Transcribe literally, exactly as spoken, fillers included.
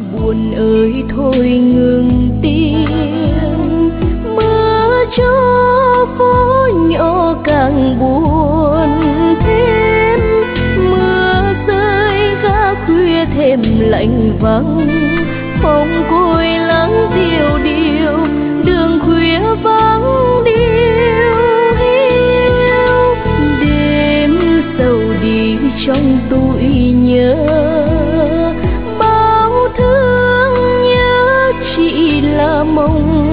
buồn ơi thôi ngừng tiếng. Mưa cho phố nhỏ càng buồn thêm, mưa rơi gã khuya thêm lạnh vắng. Phòng côi lắng tiêu điều, đường khuya vắng điêu hiu. Đêm sầu đi trong tủi nhớ, bao thương nhớ chỉ là mộng